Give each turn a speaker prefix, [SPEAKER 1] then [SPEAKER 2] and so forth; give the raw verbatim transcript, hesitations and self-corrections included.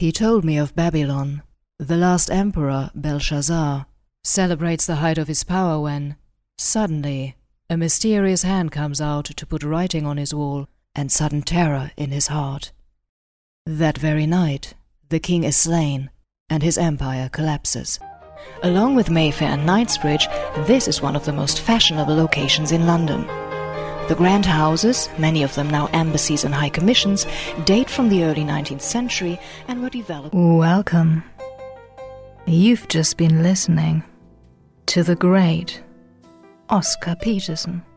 [SPEAKER 1] He told me of Babylon. The last emperor, Belshazzar, celebrates the height of his power when, suddenly, a mysterious hand comes out to put writing on his wall and sudden terror in his heart. That very night, the king is slain, and his empire collapses. Along with Mayfair and Knightsbridge, this is one of the most fashionable locations in London. The grand houses, many of them now embassies and high commissions, date from the early nineteenth century and were developed...
[SPEAKER 2] Welcome. You've just been listening to the great Oscar Peterson.